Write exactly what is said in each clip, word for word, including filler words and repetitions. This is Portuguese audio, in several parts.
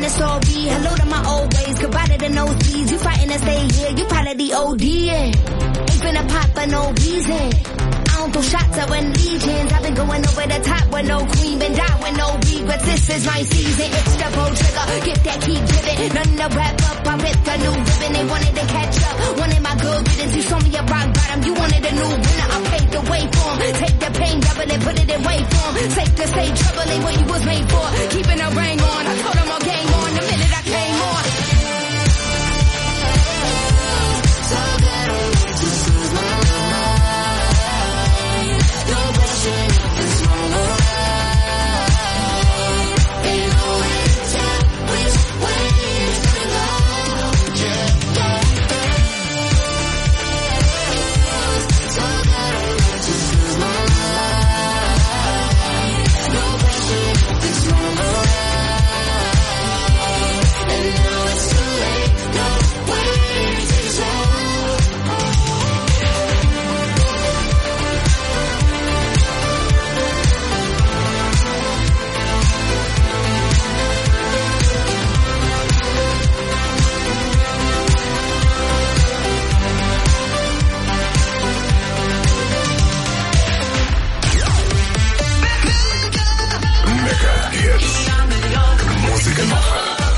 the story. Hello to my old ways, goodbye to the nosebleeds. You fighting to stay here, you probably the O D, yeah. Ain't finna pop for no reason. I don't throw shots at when legions. I've been going over the top with no queen, been die with no regrets. This is my season, it's the pro trigger. Get that, keep giving. Nothing to wrap up, I ripped a new ribbon. They wanted to catch up, wanted my good riddance. You saw me a rock bottom, you wanted a new winner. I paved the way for 'em. Take the pain, double it, put it in way for 'em. Safe to say, trouble ain't what you was made for. Keeping a ring on, I told them all game on the minute I came on. So that I wait to lose my mind. No rushing up this moment. Ain't no way to which way it's gonna go. Yeah, yeah. So that I wait to lose my mind. No rushing up this moment. And now it's too late. No way to take us home. Mega Hits. Música nova.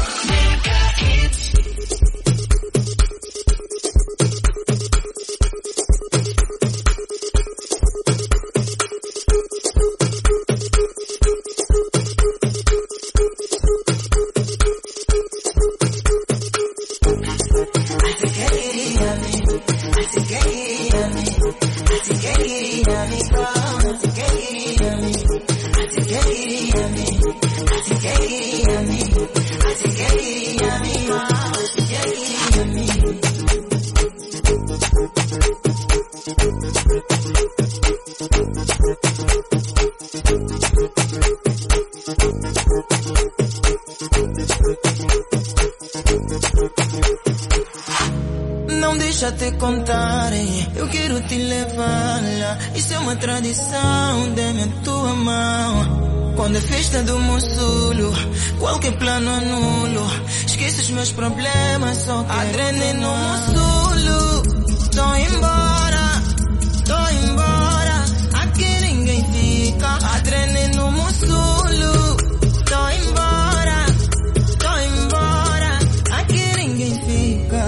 Não deixa te contar, eu quero te levar lá. Isso é uma tradição, dê-me a tua mão. Quando é festa do Moçulo, qualquer plano anulo. Esquece os meus problemas, só quero adrenalina no Moçulo. Tô embora, tô embora. Aqui ninguém fica. Adrenalina no Moçulo. Tô embora, tô embora. Aqui ninguém fica.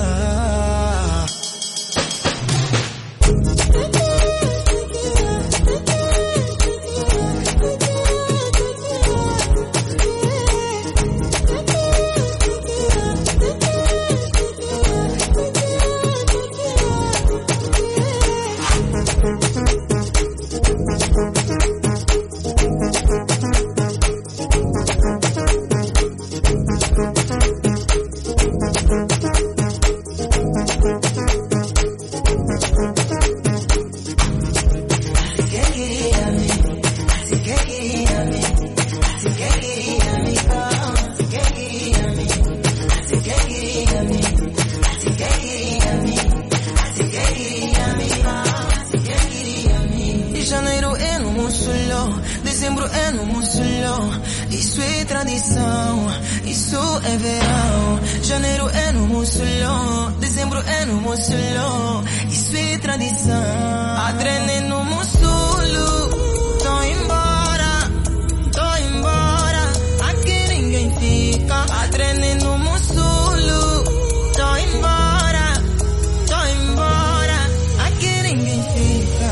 Dezembro é no Moçulo, isso é tradição, isso é verão. Janeiro é no Moçulo, dezembro é no Moçulo, isso é tradição. Adrenalina no Moçulo, tô embora, tô embora. Aqui ninguém fica. Adrenalina no Moçulo, tô embora, tô embora. Aqui ninguém fica.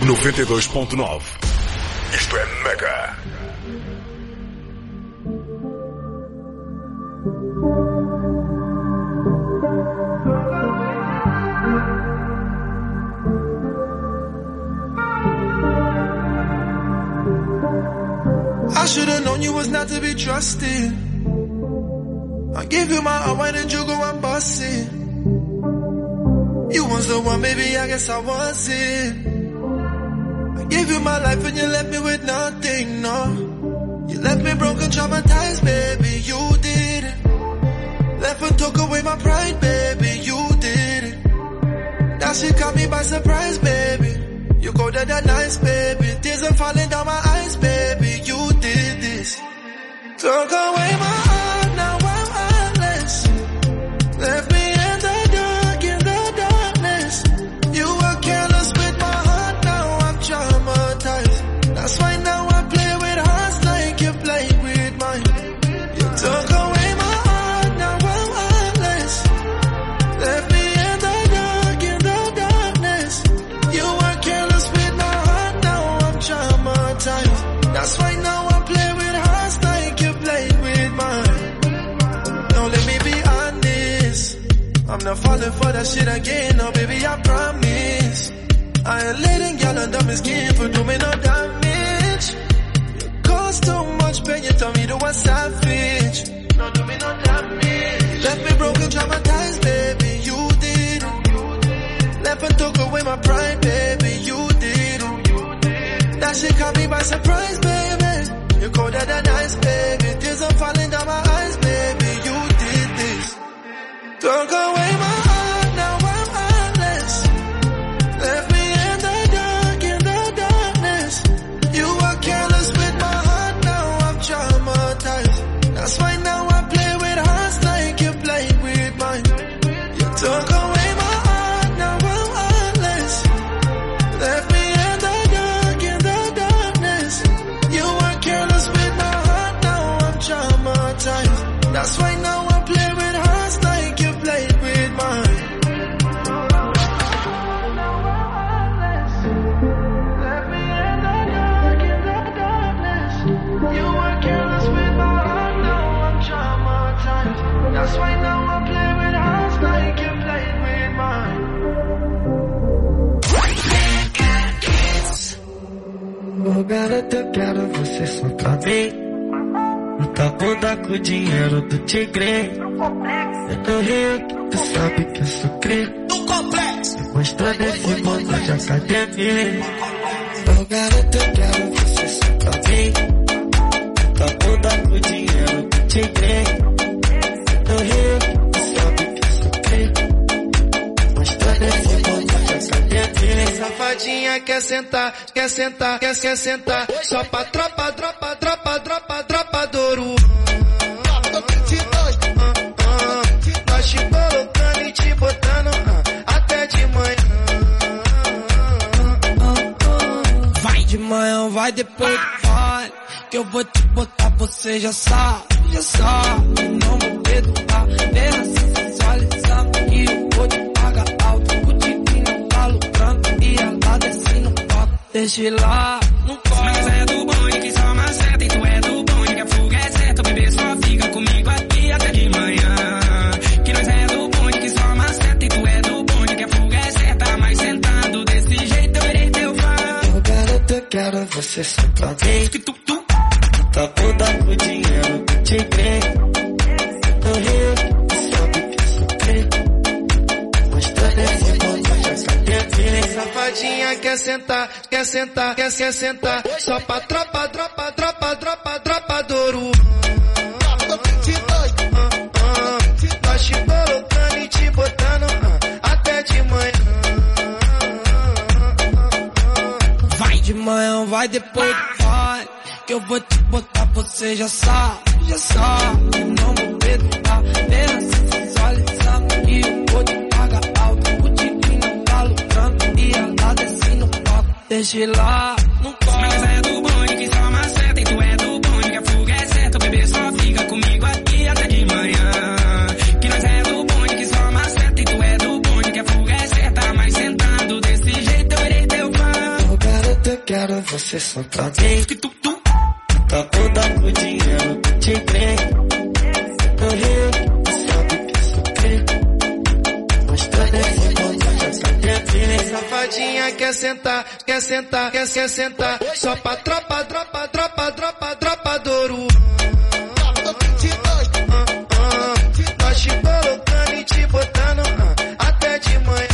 noventa e dois ponto nove. Isto é Mega. I should've known you was not to be trusted. I gave you my all, why did you go and bust it? You was the one, baby, I guess I was it. I gave you my life and you left me with nothing, no. You left me broken, traumatized, baby, you did it. Left and took away my pride, baby, you did it. That shit caught me by surprise, baby. You go to that nice, baby. Tears are falling down my eyes, baby, you did this. Took away my heart, now I'm heartless. Left me in the dark, in the darkness. You were careless with my heart, now I'm traumatized. That's why now I play with hearts like you play with mine. You took away my heart, now I'm heartless. Left me in the dark, in the darkness. You were careless with my heart, now I'm traumatized. That's why now I play with hearts like you play with mine. Don't let me be honest, I'm not falling for that shit again, no baby, I promise. I ain't letting y'all under my skin for doing no damage. You caused too much pain, you told me to a savage. No do me no damage. Left me broken, traumatized, baby, you did it. Left and took away my pride, baby, you did it. That shit caught me by surprise, baby. You colder than ice, baby. Tears are falling down my eyes, baby, you did this. Took away my heart, now I'm heartless. Left me in the dark, in the darkness. You were careless with my heart, now I'm traumatized. That's why now I play with hearts like you play with mine. You took away my heart, now I'm heartless. Left me in the dark, in the darkness. You were careless with my heart, now I'm traumatized. That's why now I play with hearts like you play with mine. Left me in the dark, in the darkness. You were careless with my heart, now I'm traumatized. That's why now I play with hearts like you play with mine. Ô garota, eu quero você só pra mim. Muita bunda com o dinheiro do tigre. Eu tô rico, tu sabe que eu sou cri. Mostrando esse mundo de academia. Ô garota, eu quero você só pra mim. Muita bunda com o dinheiro do tigre. Eu tô rico, tu sabe que eu sou cri. Mostrando esse mundo de academia. Safadinha quer sentar, quer sentar, quer, quer sentar. Só pra tropa, tropa, tropa, tropa, tropa do ouro. Nós te colocando e te botando até de manhã. Vai de manhã, vai depois vai. Que eu vou te botar, você já sabe, já sabe. Não vou perdoar, vem assim sensualizando. E eu vou te pagar alto. O tiquinho tá lucrando e ela desce no palco. Deixa ele lá, não corre. Mas é do bonde que só maceta. E tu é do bonde que a fuga é certa. O bebê só fica comigo aqui até de manhã. Que nós é do bonde que só maceta. E tu é do bonde que a fuga é certa. Mas sentando desse jeito eu irei teu fã. Ô garota, eu quero você só pra mim. Que tu, tu. Tá bunda com o dinheiro do tigre. Eu tô rico, tu sabe que eu sou cri. Mostrando esse mundo de academia. Safadinha quer sentar, quer sentar, quer, quer sentar. Só pra tropa, tropa, tropa, tropa, tropa do ouro. Nós te colocando e te botando até de manhã. Vai de manhã, vai depois vai. Que eu vou te botar, você já sabe, já sabe. Não vou perdoar, vem assim sensualizando. E eu vou te pagar alto. O tiquinho tá lucrando e ela desce no palco. Deixa ele lá, não corre. Mas é do bonde que só maceta. E tu é do bonde que a fuga é certa. O bebê só fica comigo aqui até de manhã. Que nós é do bonde que só maceta. E tu é do bonde que a fuga é certa. Mas sentando desse jeito eu irei teu fã. quero você só pra mim. Tá toda com dinheiro do tigre. No Rio, sabe que sofri. Mas telefone quando já sabe. Safadinha quer sentar, quer sentar, quer, quer sentar. Só pra tropa, tropa, tropa, tropa, tropa do Ouro. Nós te colocando e te botando até de manhã.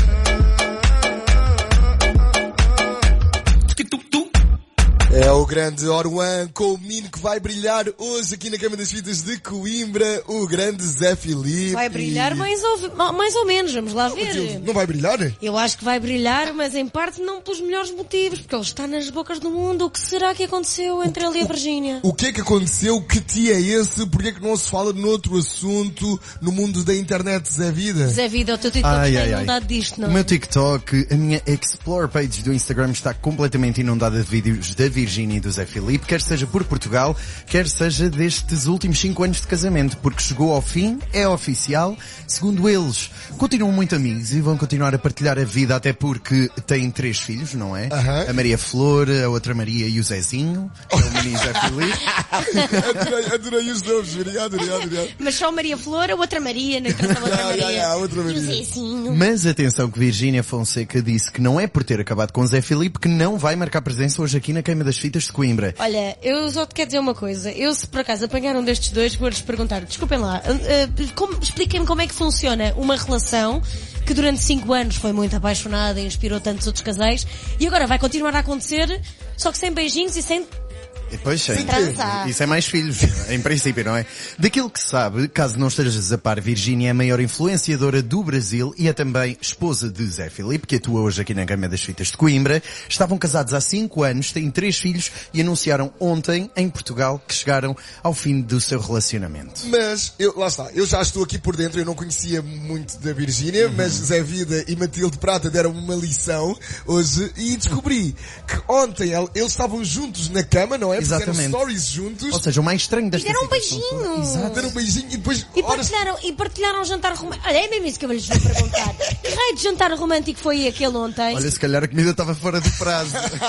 É o grande Orwan com o menino que vai brilhar hoje aqui na Cama das Fitas de Coimbra, o grande Zé Filipe. Vai brilhar mais ou, mais ou menos, vamos lá ver. Não vai brilhar? Eu acho que vai brilhar, mas em parte não pelos melhores motivos, porque ele está nas bocas do mundo. O que será que aconteceu entre ele e a Virgínia? O que é que aconteceu? Que tia é esse? Porquê é que não se fala noutro assunto no mundo da internet, Zé Vida? Zé Vida, o teu TikTok ai, está ai, inundado ai. disto, não? O meu TikTok, a minha Explore page do Instagram está completamente inundada de vídeos da Virgínia e do Zé Filipe, quer seja por Portugal, quer seja destes últimos cinco anos de casamento, porque chegou ao fim, é oficial, segundo eles, continuam muito amigos e vão continuar a partilhar a vida, até porque têm três filhos, não é? Uh-huh. A Maria Flor, a outra Maria e o Zezinho, que é o menino Zé Filipe. adorei, adorei os nomes, obrigado, obrigado, obrigado. Mas só a Maria Flor, a outra Maria, não interessa a outra yeah, Maria. Yeah, yeah, outra Maria. E o Zezinho. Mas atenção que Virgínia Fonseca disse que não é por ter acabado com Zé Filipe que não vai marcar presença hoje aqui na Queima das Fitas de Coimbra. Olha, eu só te quero dizer uma coisa. Eu, se por acaso apanharam destes dois, vou-lhes perguntar, desculpem lá, uh, uh, como, expliquem-me como é que funciona uma relação que durante cinco anos foi muito apaixonada e inspirou tantos outros casais e agora vai continuar a acontecer, só que sem beijinhos e sem... Pois sim. Trança. Isso é mais filhos, em princípio, não é? Daquilo que se sabe, caso não estejas a par, Virgínia é a maior influenciadora do Brasil e é também esposa de Zé Filipe, que atua hoje aqui na Cama das Fitas de Coimbra. Estavam casados há cinco anos, têm três filhos e anunciaram ontem, em Portugal, que chegaram ao fim do seu relacionamento. Mas, eu, lá está, eu já estou aqui por dentro, eu não conhecia muito da Virgínia, uhum. mas Zé Vida e Matilde Prata deram-me uma lição hoje e descobri que ontem eles estavam juntos na cama, não é? Exatamente. Fizeram stories juntos. Ou seja, o mais estranho desta situação. Deram um beijinho. Exato. Deram um beijinho e depois... E partilharam, horas... e partilharam um jantar romântico. Olha, é mesmo isso que eu lhes vou perguntar. Que raio de jantar romântico foi aquele ontem? Olha, se calhar a comida estava fora do prazo.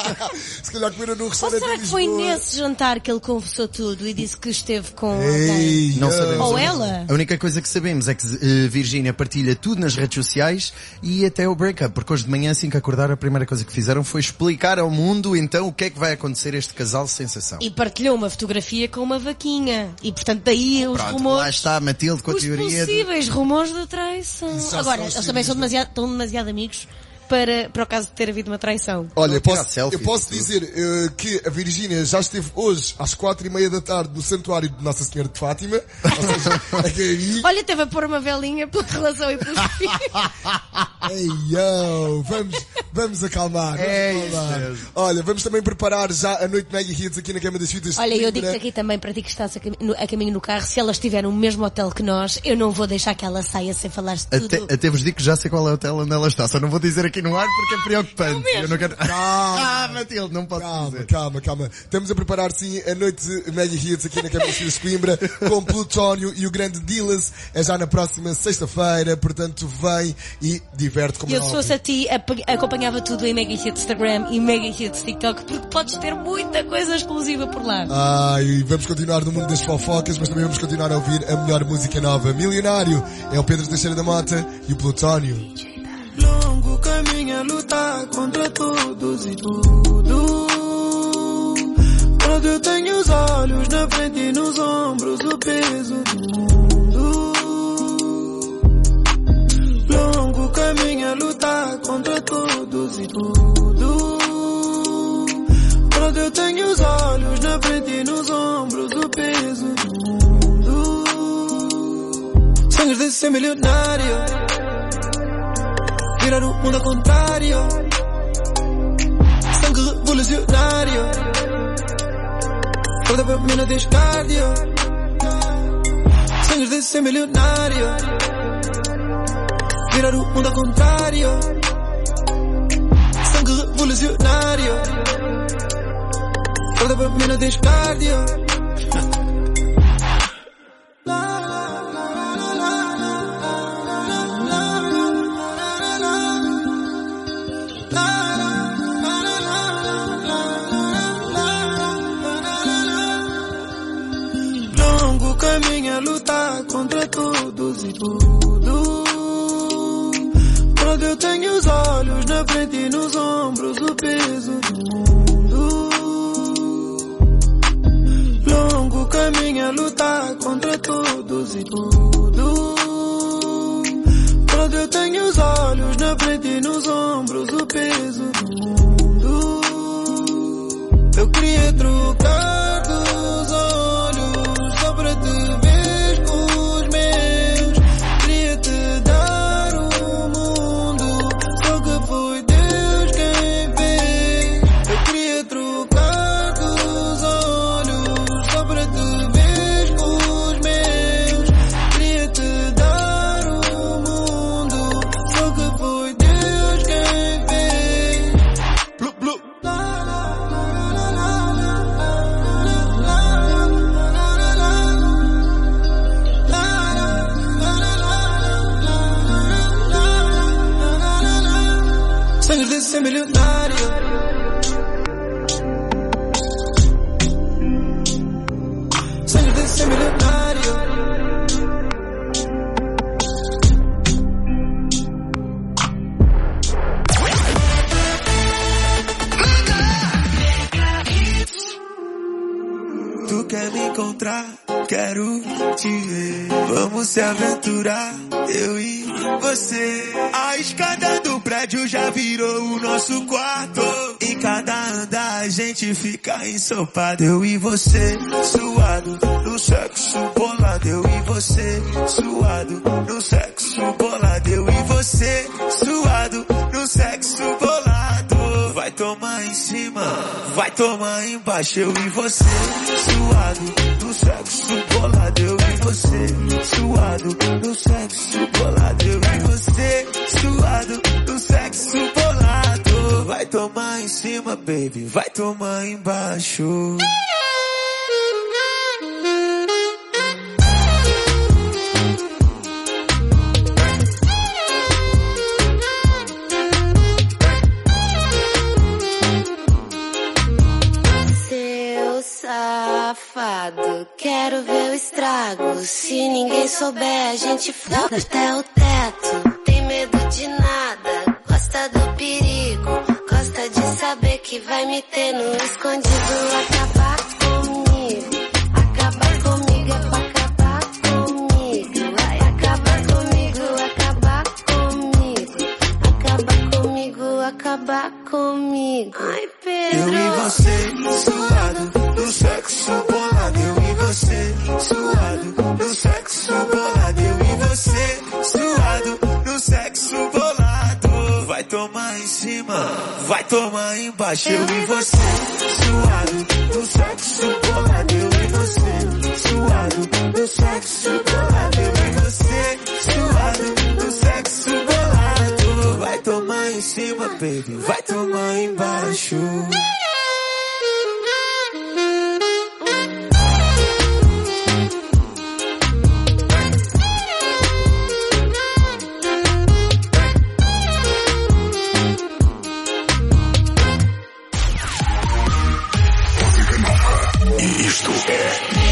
Se calhar comeram num restaurante. Ou será que foi nesse jantar que ele confessou tudo e disse que esteve com Ei, alguém? Não sabemos. Ou ela? A única coisa que sabemos é que uh, Virgínia partilha tudo nas redes sociais e até o break-up, porque hoje de manhã, assim que acordaram, a primeira coisa que fizeram foi explicar ao mundo então o que é que vai acontecer a este casal sensação. E partilhou uma fotografia com uma vaquinha. E portanto daí os Pronto, rumores... lá está a Matilde com a os teoria possíveis de... rumores de traição. Agora, eles também são demasiado, estão demasiado amigos para, para o caso de ter havido uma traição. Olha, posso, eu posso dizer uh, que a Virgínia já esteve hoje às quatro e meia da tarde no Santuário de Nossa Senhora de Fátima. Ou seja, a caminho. Olha, teve a pôr uma velinha pela relação e pelos filhos. Ei, yo, vamos, vamos acalmar. Vamos é acalmar. Olha, vamos também preparar já a noite Mega Hits aqui na Cama das Fitas. Olha, eu digo aqui também para ti que estás a, cam no, a caminho no carro, se ela estiver no mesmo hotel que nós, eu não vou deixar que ela saia sem falar-se tudo. Até, até vos digo que já sei qual é o hotel onde ela está, só não vou dizer aqui no ar porque é preocupante. Eu não quero... Calma. Ah, Matilde, não posso calma, dizer. Calma, calma. Estamos a preparar sim a noite Mega Hits aqui na Cama das Fitas de Coimbra com Plutónio e o grande Dillas. É já na próxima sexta-feira, portanto vem e diverte como eu se fosse a ti, acompanhava tudo em Mega Hits Instagram e Mega Hits TikTok, porque podes ter muita coisa exclusiva por lá. Ai, vamos continuar no mundo das fofocas, mas também vamos continuar a ouvir a melhor música nova. Milionário é o Pedro Teixeira da Mota e o Plutónio. Longo caminho a lutar contra todos e tudo. Quando eu tenho os olhos na frente e nos ombros, o peso do mundo. Longo caminho a lutar contra todos e tudo. Quando eu tenho os olhos na frente e nos ombros, o peso do mundo. Sonhos de ser milionário, virar o mundo ao contrário. Sangue revolucionário, toda pra mim não tens cardio. Sonhos de ser milionário, virar o mundo ao contrário. Sangue revolucionário, toda pra mim não tens cardio. e tudo. Quando eu tenho os olhos na frente e nos ombros, o peso do mundo. Longo caminho a lutar contra todos e tudo. Quando eu tenho os olhos na frente e nos ombros, o peso do mundo. Eu queria trocar dos olhos só pra te ver com os meus. Queria te dar o mundo, só que foi Deus quem fez. Eu queria trocar dos olhos só pra te ver com os meus. Queria te dar o mundo, só que foi Deus quem fez. Blu, blu. Sonhos de ser milionário. Sonhos de ser milionário. Tu quer me encontrar? Quero te ver. Vamos se aventurar, eu e você. A escada do prédio já virou o nosso quarto. Em cada andar a gente fica ensopado. Eu e você, suado, no sexo bolado. Eu e você, suado, no sexo bolado. Eu e você, suado, no sexo bolado. Vai tomar em cima, vai tomar embaixo. Eu e você, suado, no sexo bolado. Eu e você, suado, no sexo bolado. Eu e você, suado, no sexo bolado. Vai tomar em cima, baby, vai tomar embaixo. Safado, quero ver o estrago. Se ninguém souber, a gente flota até o teto. Tem medo de nada, gosta do perigo. Gosta de saber que vai me ter no escondido. Acabar comigo, acabar comigo é pra acabar comigo. Vai acabar comigo, acabar comigo. Acabar comigo, acabar comigo. Ai, Pedro. Eu e você, suado, no sexo bolado. Eu e você, suado, no sexo bolado. Eu e você, suado, no sexo bolado. Vai tomar em cima, vai tomar embaixo. Eu e você, suado, no sexo bolado. Eu e você, suado, no sexo bolado. Eu e você, suado, no sexo bolado. Vai tomar em cima, baby, vai tomar embaixo. Isto é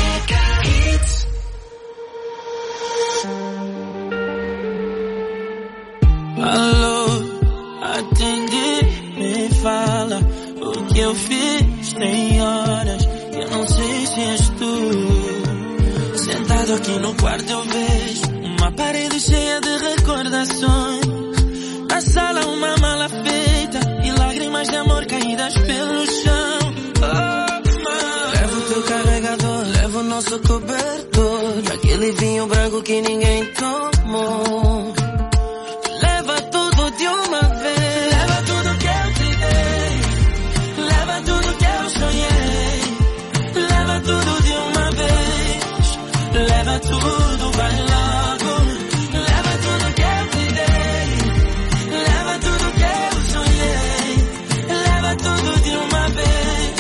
Alô, atende, me fala o que eu fiz. Tem horas que eu não sei se és tu. Sentado aqui no quarto eu vejo uma parede cheia de recordações. Na sala uma mala feita e lágrimas de amor caídas pelo chão. Levo o teu carregador, levo o nosso cobertor, aquele vinho branco que ninguém tomou. Leva tudo de uma vez, leva tudo que eu te dei, leva tudo que eu sonhei, leva tudo de uma vez, leva tudo, vai logo, leva tudo que eu te dei, leva tudo que eu sonhei, leva tudo de uma vez.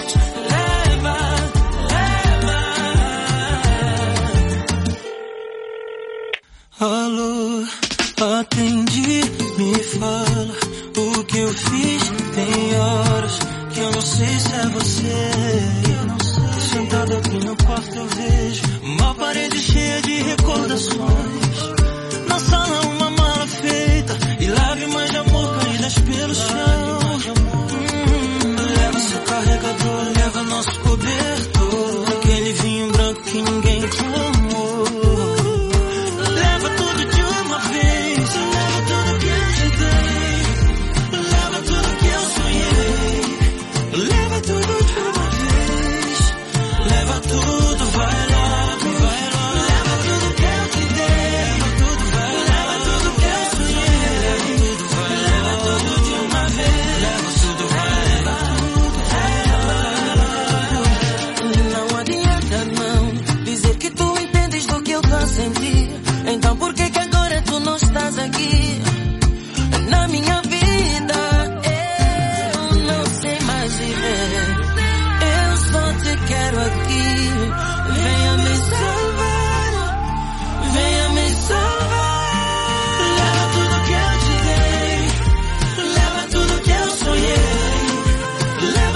Alô, atendi, me fala o que eu fiz. Tem horas que eu não sei se é você. Sentado aqui no quarto eu vejo uma parede cheia de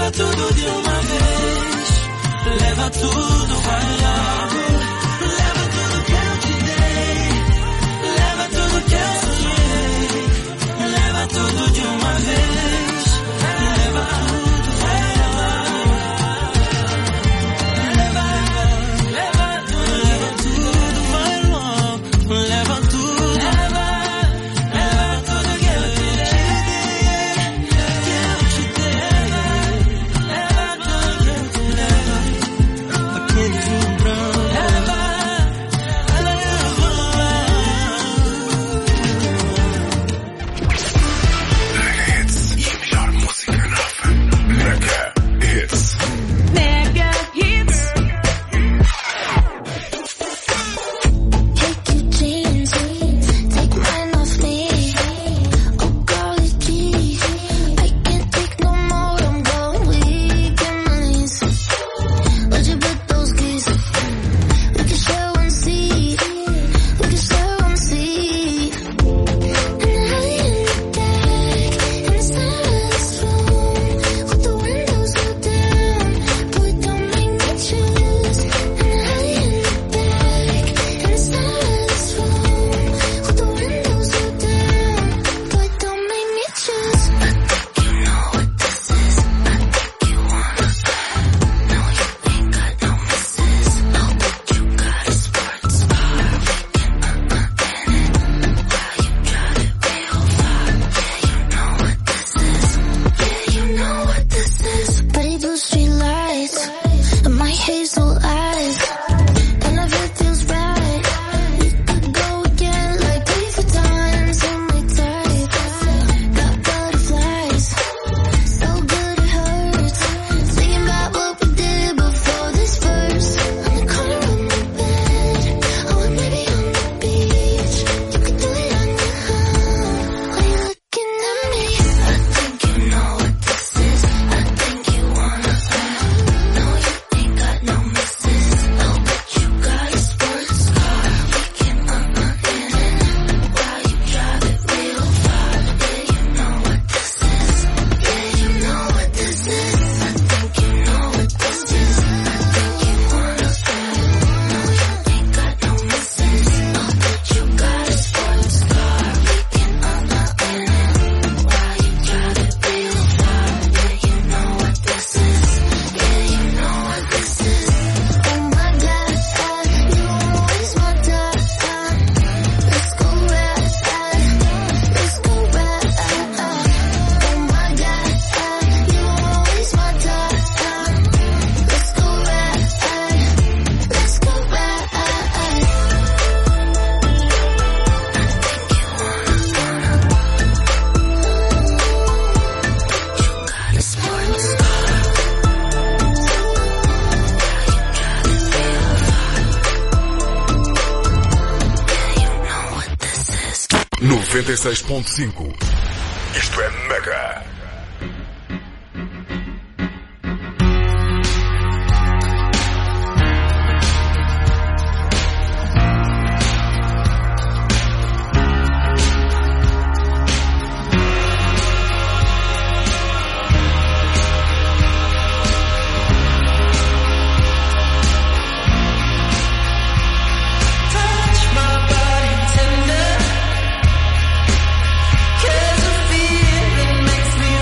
leva tudo de uma vez. Leva tudo, vai logo. Leva tudo que eu te dei. Leva tudo que eu sonhei. Leva tudo de uma vez. Leva tudo, vai logo. Leva, leva tudo, leva tudo, vai logo. Leva tudo, leva, leva tudo que eu te dei. Que eu te dei. Leva tudo que eu te dei. Aquele vinho branco. Leva, Mega Hits. Take your jeans, take mine off me. Oh golly gee, I can't take no more. I'm going weak in my knees. Where'd you put those keys? We can share one seat. We can share one seat. And I in the back, in the silence room, with the windows rolled down. Boy, don't make me choose. And I in the back, in the silence room, with the windows rolled down. Boy, don't make me choose. I think you know what this is. I think you wanna spend. No, you ain't got no misses. No, but you got a sports car. We can uh-uh in it. While you drive it real far. Yeah, you know what this is. Yeah, you know what this is. Pretty blue street lights and my hazel eyes. And if it feels right, we could go again like three, four times in my type. Got butterflies, so good it hurts. Thinking about what we did before this verse. On the corner of my bed, oh and maybe on the beach. You could do it on your own. Why you looking at me? I think you know what this is. I think you wanna spend. No, you ain't got no misses. No, but you got a sports car. We can uh-uh in it. While you drive it real far. Yeah, you know what this is. Yeah, you know what this is. I think you know what this is. I think you wanna spend. No, you ain't got no misses. No, but you got a sports car. We can uh-uh in it. While you drive it real far. Yeah, you know what this is. Yeah, you know what this is. Oh my God, you won't waste my time. Let's go ride, let's go ride. Oh my God, you won't waste my time. Let's go ride, let's go ride. I think you wanna, wanna. You got a sports car. noventa e seis ponto cinco. Isto é Mega. touch my body tender. 'Cause the feeling makes me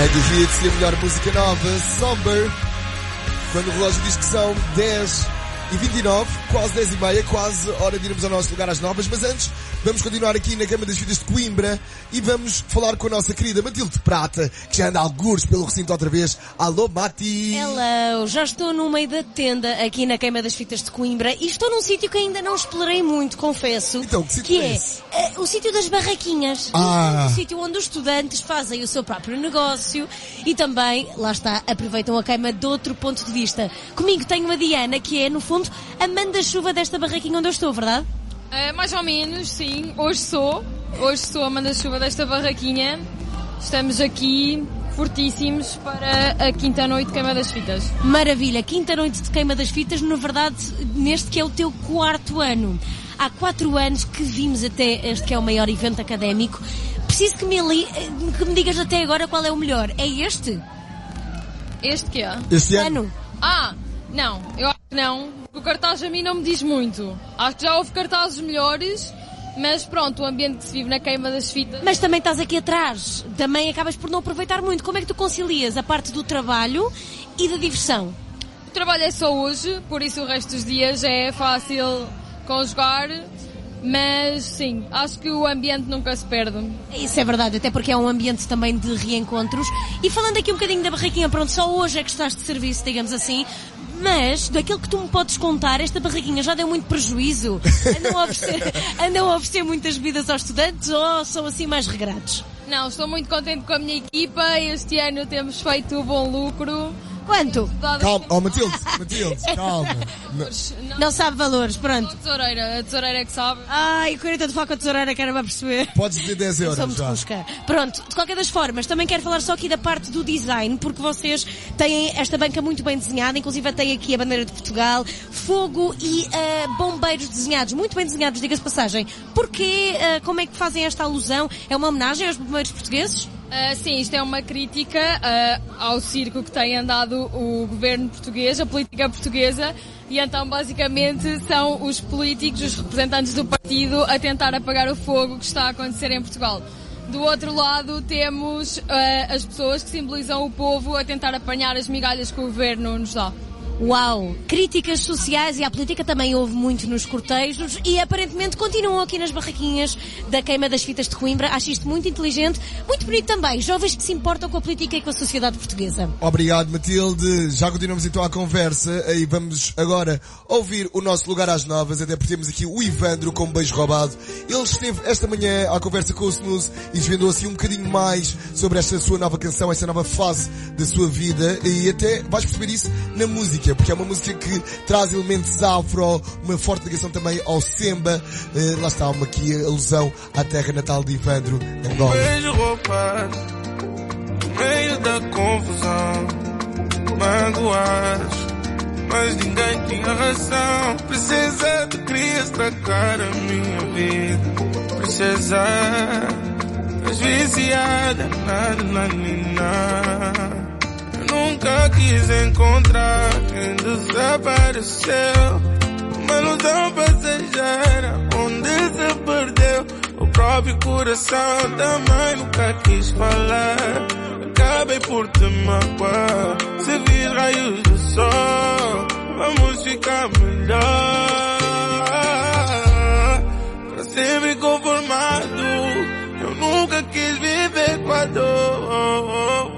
Mega Hits e a melhor música nova, Somber. Quando o relógio diz que são dez e vinte e nove, quase dez e meia, quase hora de irmos ao nosso lugar às novas, mas antes vamos continuar aqui na Câmara das Fitas de Coimbra e vamos falar com a nossa querida Matilde Prata, que já anda a algures pelo recinto outra vez. Alô, Mati! Hello, já estou no meio da tenda aqui na Queima das Fitas de Coimbra e estou num sítio que ainda não explorei muito, confesso. Então, que sítio que é é esse? uh, o sítio das barraquinhas. Ah. O sítio onde os estudantes fazem o seu próprio negócio e também, lá está, aproveitam a queima de outro ponto de vista. Comigo tenho a Diana, que é, no fundo, a manda-chuva desta barraquinha onde eu estou, verdade? Uh, mais ou menos, sim. Hoje sou. Hoje sou a manda-chuva desta barraquinha. Estamos aqui fortíssimos para a quinta noite de Queima das Fitas. Maravilha, quinta noite de Queima das Fitas, na verdade, neste que é o teu quarto ano. Há quatro anos que vimos até este que é o maior evento académico. Preciso que me, li, que me digas até agora qual é o melhor. É este? Este que é? Este ano? ano? Ah, não. Eu acho que não. O cartaz a mim não me diz muito. Acho que já houve cartazes melhores, mas pronto, o ambiente que se vive na Queima das Fitas... Mas também estás aqui atrás. Também acabas por não aproveitar muito. Como é que tu concilias a parte do trabalho e da diversão? O trabalho é só hoje, por isso o resto dos dias é fácil conjugar, mas sim, acho que o ambiente nunca se perde. Isso é verdade, até porque é um ambiente também de reencontros. E falando aqui um bocadinho da barraquinha, pronto, só hoje é que estás de serviço, digamos assim, mas daquilo que tu me podes contar, esta barraquinha já deu muito prejuízo? Andam a oferecer, andam a oferecer muitas bebidas aos estudantes ou são assim mais regrados? Não, estou muito contente com a minha equipa, este ano temos feito bom lucro. Quanto? Calma, oh Matilde, Matilde, calma. Não, não sabe valores, pronto. A tesoureira, a tesoureira é que sabe. Ai, o quarenta de foco a tesoureira, quero-me a perceber. Podes dizer dez euros Sou muito já. busca. Pronto, de qualquer das formas, também quero falar só aqui da parte do design, porque vocês têm esta banca muito bem desenhada, inclusive tem aqui a bandeira de Portugal, fogo e uh, bombeiros desenhados, muito bem desenhados, diga-se passagem. Porquê? Uh, como é que fazem esta alusão? É uma homenagem aos bombeiros portugueses? Uh, sim, isto é uma crítica uh, ao circo que tem andado o governo português, a política portuguesa, e então basicamente são os políticos, os representantes do partido a tentar apagar o fogo que está a acontecer em Portugal. Do outro lado temos uh, as pessoas que simbolizam o povo a tentar apanhar as migalhas que o governo nos dá. Uau! Críticas sociais e à política também houve muito nos cortejos e aparentemente continuam aqui nas barraquinhas da Queima das Fitas de Coimbra. Acho isto muito inteligente, muito bonito também. Jovens que se importam com a política e com a sociedade portuguesa. Obrigado, Matilde. Já continuamos então a conversa e vamos agora ouvir o nosso lugar às novas, até porque temos aqui o Ivandro com um beijo roubado. Ele esteve esta manhã à conversa com o Snooze e desvendou assim um bocadinho mais sobre esta sua nova canção, esta nova fase da sua vida e até vais perceber isso na música, porque é uma música que traz elementos afro, uma forte ligação também ao Semba. Uh, lá está uma aqui alusão à terra natal de Ivandro, Angola. Beijo roubado, no meio da confusão, magoados, mas ninguém tinha razão. Princesa, tu querias estragar a minha vida. Princesa, és viciada na adrenalina. Nunca quis encontrar quem desapareceu. Uma ilusão passageira onde se perdeu. O próprio coração também nunca quis falar. Acabei por te magoar. Se vir raios do sol, vamos ficar melhor. Pra sempre conformado, eu nunca quis viver com a dor.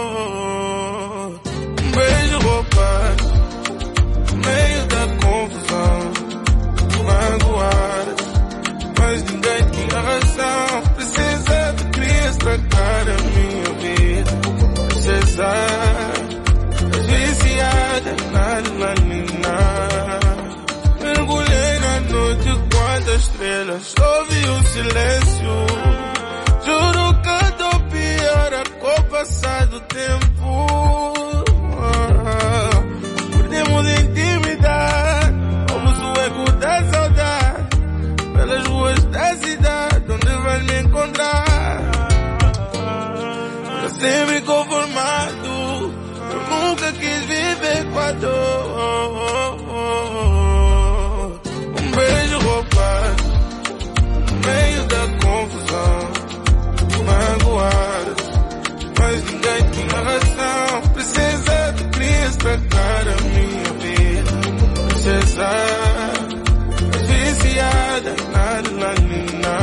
Beijo roubado, no meio da confusão, magoado, mas ninguém tinha razão. Princesa, tu querias estragar a minha vida. Princesa, és viciada na adrenalina. Mergulhei na noite, quantas estrelas, ouvi o silêncio. Juro que estou pior com o passar do tempo. Perdemos intimidade, ouvimos o eco da saudade, pelas ruas da cidade, onde vais me encontrar. Eu sempre conformado, eu nunca quis viver com a dor. Um beijo roubado, no meio da confusão, magoado, mas ninguém tinha passar. Viciada na adrenalina.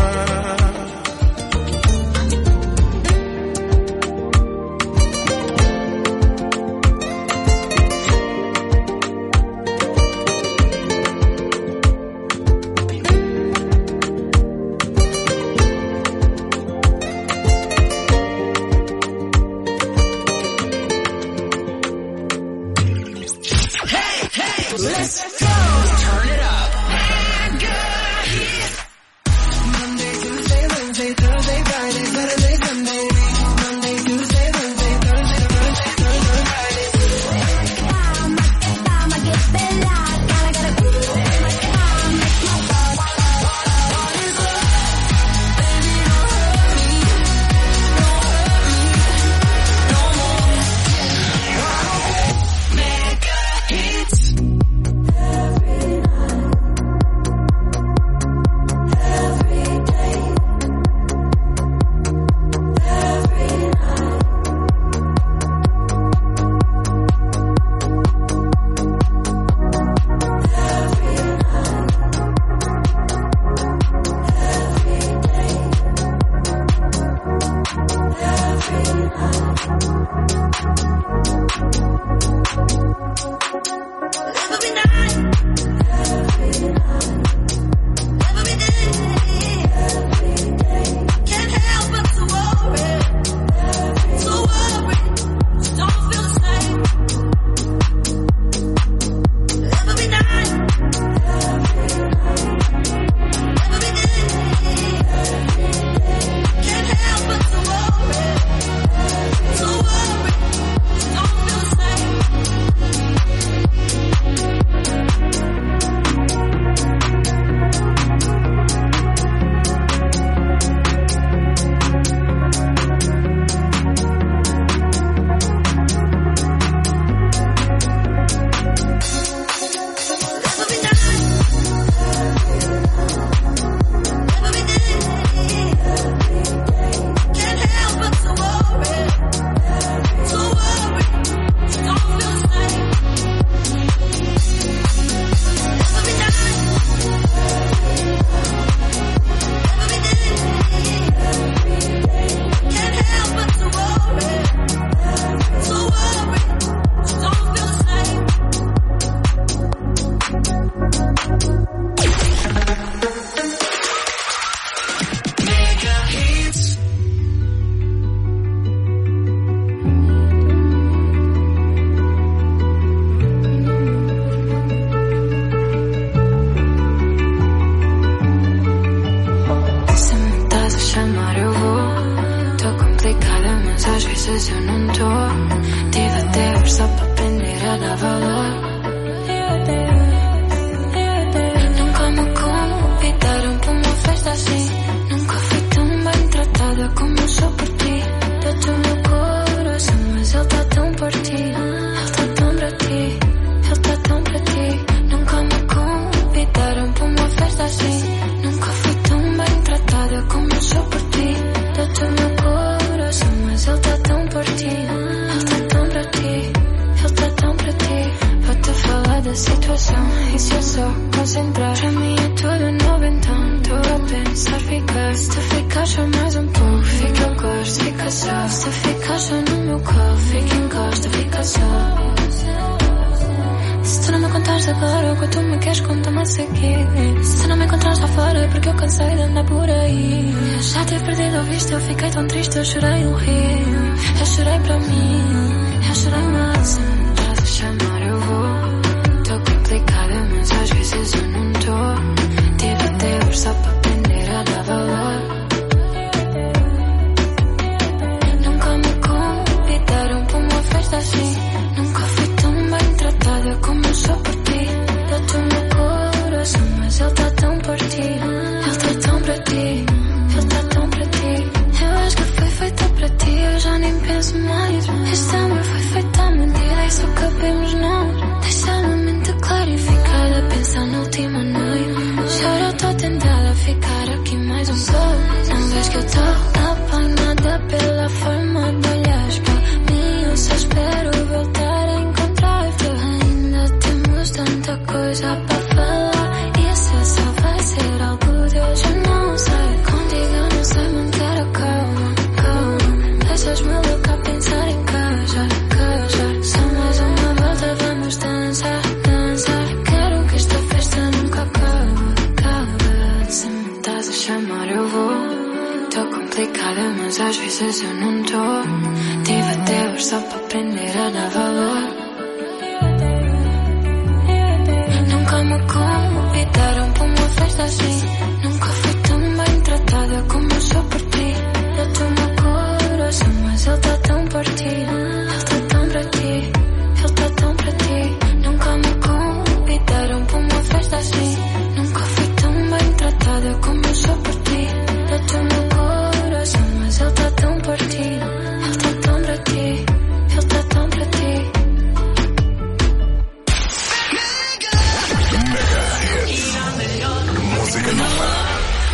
Let's go! Turn it up. Mega hits. Monday, Tuesday, Wednesday, Thursday, Friday, Saturday, Sunday. Monday, Tuesday, Wednesday, Thursday, Thursday, Thursday, Friday. I'ma get bella. Gotta get a good day. I'ma make my ball, ball, ball, ball is up. Baby, don't hurt me. Don't hurt me. No more. Mega hits. Este amor foi feito à medida e só cabemos nós. Deixa a mente clara e fica falar. Isso só vai ser algo de hoje, não sei. Contigo eu não sei manter a calma, calma. Deixas-me louca a pensar em casa, casa. Só mais uma volta, vamos dançar, dançar. Quero que esta festa nunca acabe, acabe. Se me estás a chamar eu vou. Tô complicada, mas às vezes eu não tô. Tive até hoje só para aprender a dar valor. Nunca me convidaram para uma festa assim. Nunca fui tão bem tratada como eu sou por ti. Eu tô no coração, mas ele tá tão partido. Ele tá tão para ti, ele tá tão para ti. Nunca me convidaram para uma festa assim. Nunca fui tão bem tratada como eu sou por ti. Eu tô no coração, mas ele tá tão partido. Ele tá tão para ti, ele tá tão para ti. Música nova.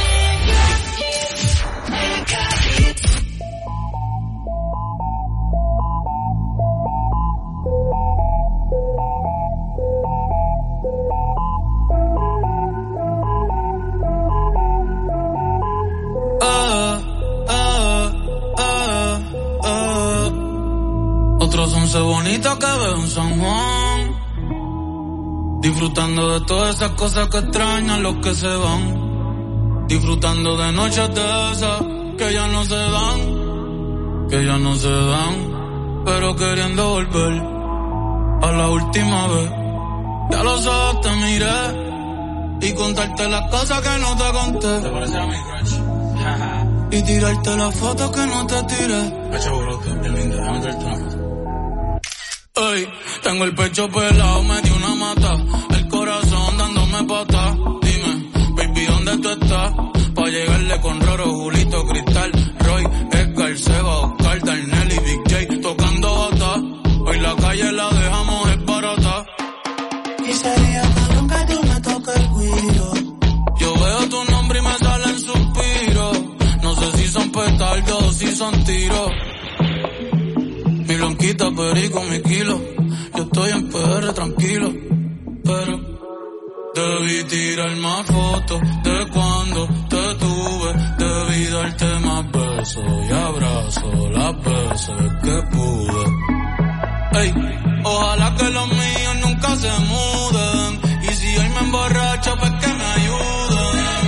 Otros once bonitos que veo en San Juan, disfrutando de todas esas cosas que extrañan los que se van, disfrutando de noches de esas que ya no se dan, que ya no se dan, pero queriendo volver a la última vez. Ya los ojos te miré y contarte las cosas que no te conté. ¿Te parece a mi crush? Y tirarte las fotos que no te tiré. Pecho brote, bien lindo, déjame darte una foto. Ey, tengo el pecho pelado, me di una mata, el corazón dándome pata. Dime, baby, ¿dónde tú estás? Pa' llegarle con Roro, Julito, Cristal, Roy, Edgar, Seba, Oscar, Darnell y Big J tocando bata. Hoy la calle la dejamos es barata. Y sería cabrón que tú me toques el guiro. Yo veo tu nombre y me salen suspiros. No sé si son petardos o si son tiros. Mi blanquita, perico, mi kilo. Yo estoy en P R tranquilo, pero debí tirar más fotos de cuando te tuve. Debí darte más besos y abrazos las veces que pude. Ey, ojalá que los míos nunca se muden. Y si hoy me emborracho, pues que me ayuden.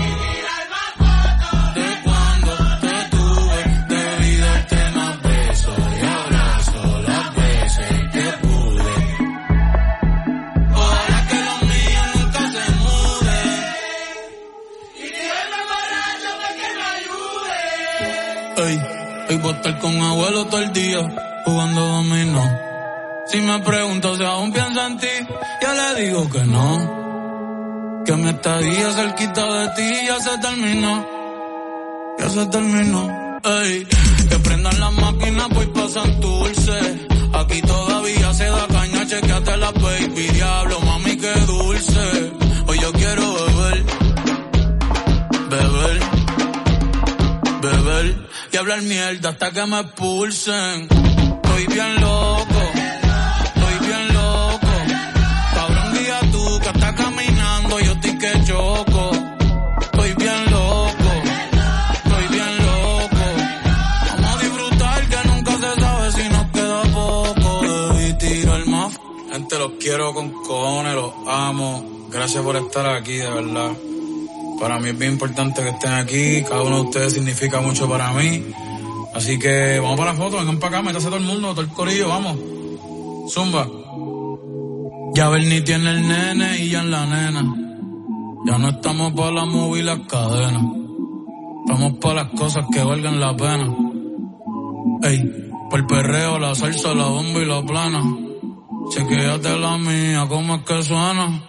Ey, voy a estar con abuelo todo el día, jugando dominó. Si me pregunto si aún pienso en ti, yo le digo que no. Que mi estadía cerquita de ti ya se terminó. Ya se terminó. Ey, que prendan las máquinas, pues pasan dulce. Aquí todavía se da caña, chequeate la baby. Diablo, mami, qué dulce. Hoy yo quiero beber, beber, beber y hablar mierda hasta que me expulsen. Estoy bien loco, estoy bien loco. Cabrón, diga tú que estás caminando, yo estoy que choco. Estoy bien loco, estoy bien loco. Vamos a disfrutar que nunca se sabe si nos queda poco. Debí tirar más. Gente, los quiero con cojones, los amo. Gracias por estar aquí, de verdad. Para mí es bien importante que estén aquí. Cada uno de ustedes significa mucho para mí. Así que vamos para la foto, vengan para acá, métase todo el mundo, todo el corillo, vamos. Zumba. Ya Bernie tiene el nene y ya en la nena. Ya no estamos para la movie y las cadenas. Estamos para las cosas que valgan la pena. Ey, por el perreo, la salsa, la bomba y la plana. Chequéate la mía, cómo es que suena.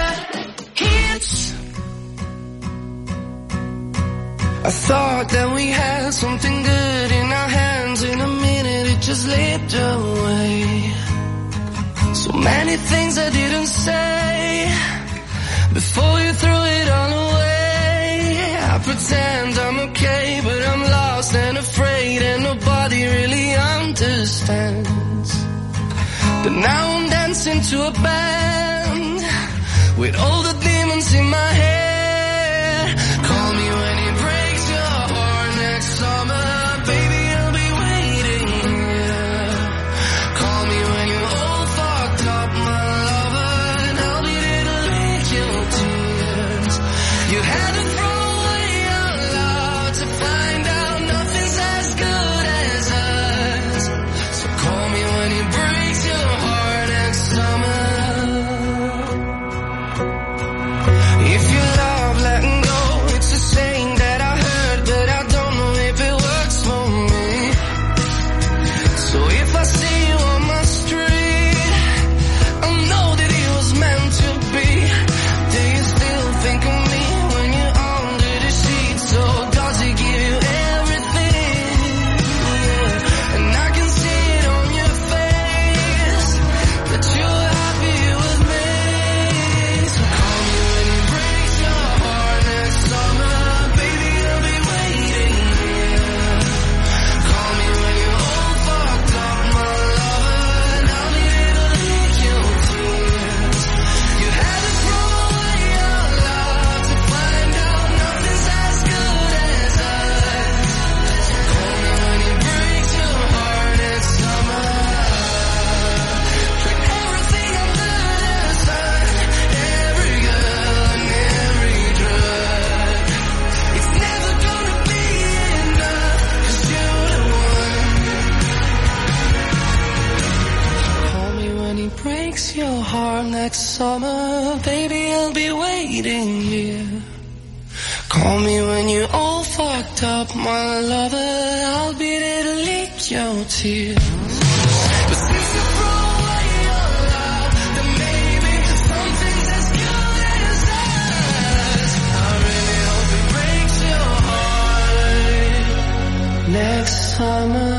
I thought that we just slipped away. So many things I didn't say before you threw it all away. I pretend I'm okay, but I'm lost and afraid, and nobody really understands. But now I'm dancing to a band with all the demons in my head. Call me when it breaks your heart next summer. Baby, I'll be waiting here. Call me when you're all fucked up, my lover, and I'll be there to lick your tears. You had to throw away your love to find out nothing's as good as us. So call me when it breaks your heart next summer. If you love letting go, it's a saying that I heard, but I don't know if it works for me. So if I see you on my street, I know that it was meant to be. Do you still think of me when you're under the sheets? So does it give you everything? Yeah. And I can see it on your face that you're happy with me. So call me when it breaks your heart next summer. Baby, I'll be waiting here. Call me when you're all fucked up, my lover, and I'll be there to lick your tears. You had to throw away your love to find out nothing's as good as us. Call me when it breaks your heart next summer. For everything under the sun, every girl and every drug, it's never gonna be enough, 'cause you're the one. Call me when he breaks your heart next summer. Baby, I'll be waiting here. Call me when you're all fucked up, my lover. I'll be there to lick your tears. But since you throw away your love, then maybe something's as good as us. I really hope it breaks your heart next summer.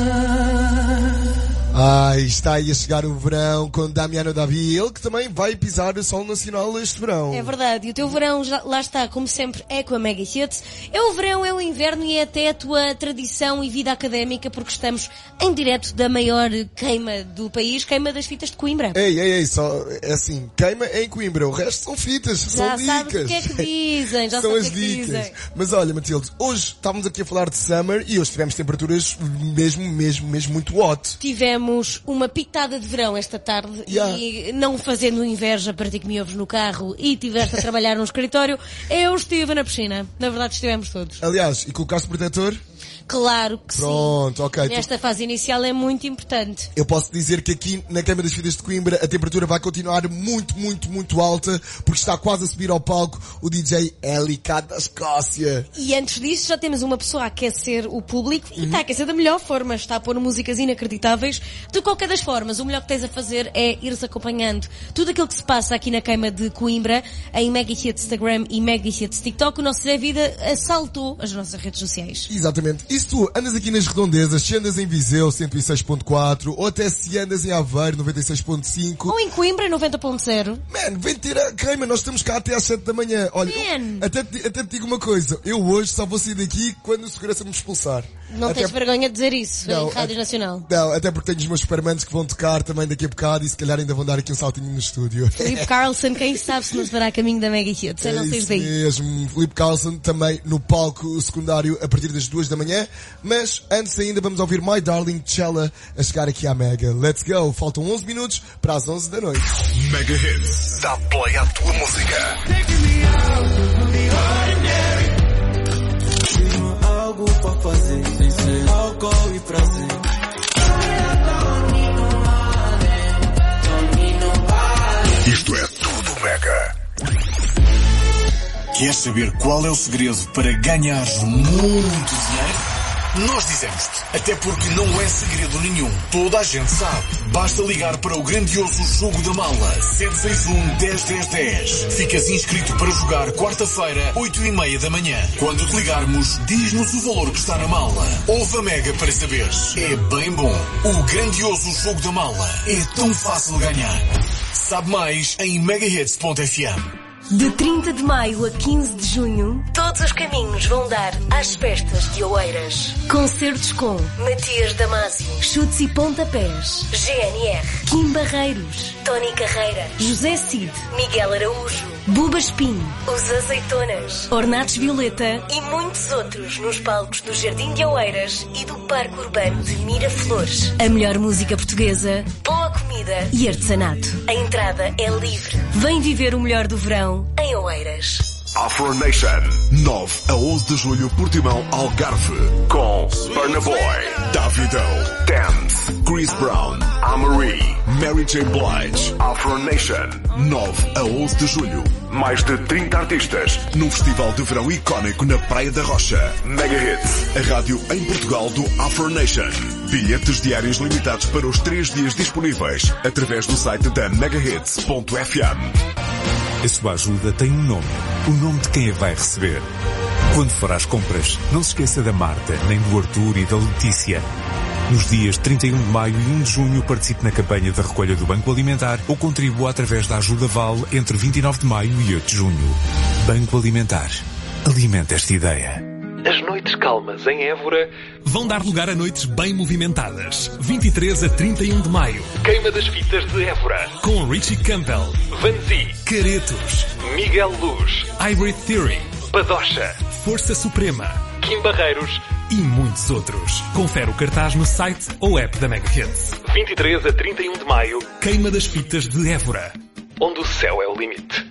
Ai, está aí a chegar o verão com Damiano Davi, ele que também vai pisar o sol nacional este verão. É verdade, e o teu verão já, lá está, como sempre, é com a Mega Hits. É o verão, é o inverno e é até a tua tradição e vida académica, porque estamos em direto da maior queima do país, queima das fitas de Coimbra. Ei, ei, ei, só, é assim, queima em Coimbra, o resto são fitas, Já são sabes dicas. o que é que dizem, já São sabes as o que é que dicas. dizem. Mas olha, Matilde, hoje estávamos aqui a falar de summer e hoje tivemos temperaturas mesmo, mesmo, mesmo muito hot. Tivemos uma pitada de verão esta tarde Yeah. e não fazendo inveja para ti que me ouves no carro e tiveste a trabalhar num escritório, eu estive na piscina. Na verdade estivemos todos. Aliás, e colocaste protetor? Claro que Pronto, sim. ok. Nesta fase inicial é muito importante. Eu posso dizer que aqui na Queima das Fitas de Coimbra a temperatura vai continuar muito, muito, muito alta, porque está quase a subir ao palco o D J Eli cá da Escócia. E antes disso já temos uma pessoa a aquecer o público e Uhum. está a aquecer da melhor forma. Está a pôr músicas inacreditáveis. De qualquer das formas, o melhor que tens a fazer é ir-se acompanhando tudo aquilo que se passa aqui na Queima de Coimbra, em Mega Hits Instagram e Mega Hits TikTok. O nosso Zé Vida assaltou as nossas redes sociais. Exatamente. E se tu andas aqui nas redondezas, se andas em Viseu cento e seis ponto quatro, ou até se andas em Aveiro noventa e seis ponto cinco, Ou em Coimbra noventa ponto zero. man, vem ter a queima, nós estamos cá até às sete da manhã. Olha, Man. eu, até, te- até te digo uma coisa, eu hoje só vou sair daqui quando o segurança me expulsar. Não Até- tens vergonha de dizer isso Não, em Rádio até- Nacional. Não, até porque tenho os meus supermanos que vão tocar também daqui a bocado e se calhar ainda vão dar aqui um saltinho no estúdio. Filipe Carlson, quem sabe se não se fará a caminho da Mega Hits. Eu É não sei isso daí. mesmo, Filipe Carlson também no palco secundário a partir das duas da manhã, mas antes ainda vamos ouvir My Darling Chella a chegar aqui à Mega. Let's go, faltam onze minutos para as onze da noite. Mega Hits, dá play à tua música. Tenho algo pra fazer, sem ser álcool e prazer. Isto é tudo Mega. Queres saber qual é o segredo para ganhar muito dinheiro? Nós dizemos-te, até porque não é segredo nenhum. Toda a gente sabe. Basta ligar para o grandioso Jogo da Mala sete seis um, um zero um zero um zero. Ficas inscrito para jogar quarta-feira, oito e meia da manhã. Quando te ligarmos, diz-nos o valor que está na mala. Ouve a Mega para saberes. É bem bom. O grandioso Jogo da Mala é tão fácil de ganhar. Sabe mais em megahits ponto f m. De trinta de maio a quinze de junho, todos os caminhos vão dar às festas de Oeiras. Concertos com Matias Damasio, Chutes e Pontapés, G N R, Kim Barreiros, Tony Carreira, José Cid, Miguel Araújo, Buba Espinho, Os Azeitonas, Ornatos Violeta e muitos outros nos palcos do Jardim de Oeiras e do Parque Urbano de Miraflores. A melhor música portuguesa, boa comida e artesanato. A entrada é livre. Vem viver o melhor do verão em Oeiras. Afro Nation, nove a onze de julho, Portimão, Algarve, com Burna Boy, Davido, Dance, Chris Brown, Amarie, Mary J. Blige. Afro Nation, nove a onze de julho. Mais de trinta artistas num festival de verão icónico na Praia da Rocha. Mega Hits, a rádio em Portugal do Afro Nation. Bilhetes diários limitados para os três dias disponíveis através do site da megahits ponto f m. A sua ajuda tem um nome, o nome de quem a vai receber. Quando for às compras, não se esqueça da Marta, nem do Arthur e da Letícia. Nos dias trinta e um de maio e um de junho participe na campanha da recolha do Banco Alimentar ou contribua através da Ajuda Vale entre vinte e nove de maio e oito de junho. Banco Alimentar. Alimenta esta ideia. As noites calmas em Évora vão dar lugar a noites bem movimentadas. vinte e três a trinta e um de maio. Queima das Fitas de Évora. Com Richie Campbell, Vanzi, Caretos, Miguel Luz, Hybrid Theory, Badocha, Força Suprema, Kim Barreiros e muitos outros. Confere o cartaz no site ou app da Mega Hits. vinte e três a trinta e um de maio. Queima das Fitas de Évora. Onde o céu é o limite.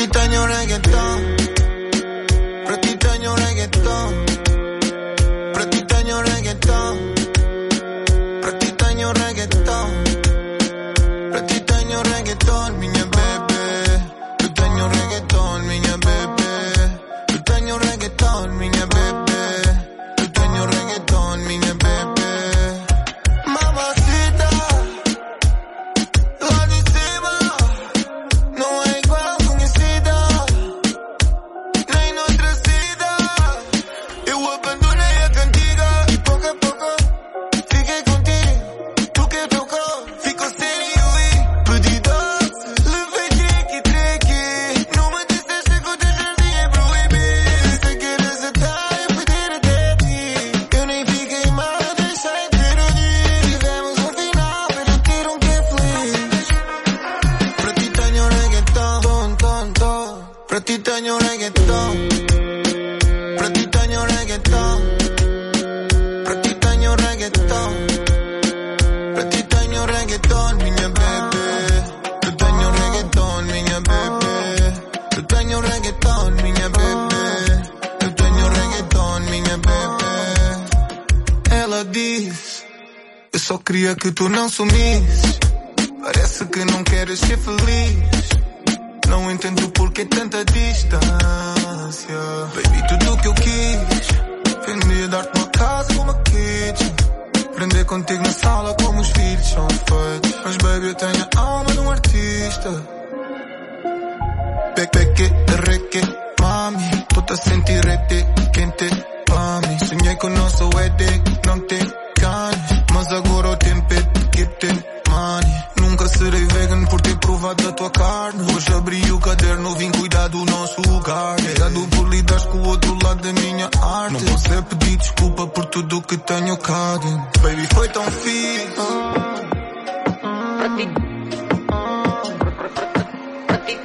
ti tenho reggaeton. Pra ti tenho reggaeton. Pra ti tenho reggaeton. Pra ti tenho reggaeton. Pra ti tenho reggaeton, minha bebê. Eu tenho reggaeton, minha bebê. Eu tenho reggaeton, minha bebê. Eu tenho reggaeton, minha bebê. Mamacita, lá de cima, não é igual conhecida, nem noutra cidade. Eu abandonei a cantiga e pouco a pouco fiquei contigo. Tu que tocou, ficou sério e pedi doce. Levei tricky, tricky. Não me disseste que o teu jardim é proibido. Sei que eres atalho, pedir até ti. Eu nem fiquei mal, deixei de ter ali. Tivemos um final, pero tiro que é feliz. Pra ti tenho reggaeton, ton, ton, ton. Pra ti tenho reggaeton. Pra ti tenho reggaeton. Pra ti tenho reggaeton. Pra ti tenho reggaeton, minha bebê. Eu tenho reggaeton, minha bebê. Eu tenho reggaeton, minha bebê. Eu tenho reggaeton, minha bebê. Ela diz: eu só queria que tu não sumisses. Parece que não queres ser feliz. Não entendo por que tanta distância. Baby, tudo que eu quis foi um dia dar-te uma casa com uma kitchen. Aprender contigo na sala como os filhos são feitos. Mas baby, eu tenho a alma de um artista. Peque, reque, mami. Tô-te a sentir rete, quente, mami. Sonhei com o nosso wedding, não te canes. Mas agora o tempo é de que te money. Nunca serei vegan por ter provado a tua carne. Hoje abri o caderno, vim cuidar do nosso lugar. Errado por lidares com o outro lado da minha arte. Não posso é pedir desculpa por tudo que tenho cá dentro. Baby, foi tão fixe. Pra ti. Pra ti.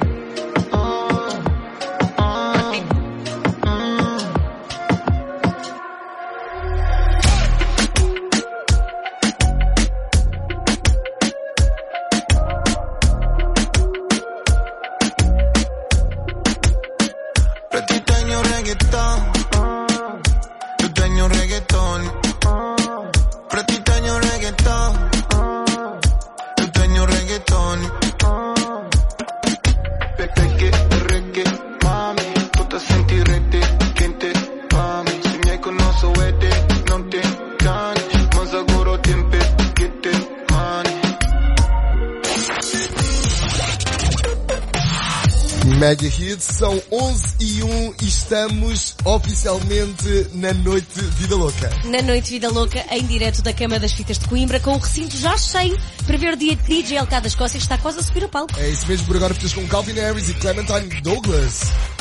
Pra ti tenho reggaeton. Eu tenho reggaeton. Pra ti tenho reggaeton. Eu tenho reggaeton. Peque, reggae, mami. Tô-te a sentir rete, quente, mami. Sonhei com o nosso wedding, não te canes. Mas agora o tempo é que te money. Mega Hits, são onze e um e estamos oficialmente na Noite Vida Louca. Na Noite Vida Louca, em direto da Cama das Fitas de Coimbra, com o recinto já cheio para ver o dia de D J L K da Escócia, que está quase a subir o palco. É isso mesmo, por agora ficas com Calvin Harris e Clementine Douglas.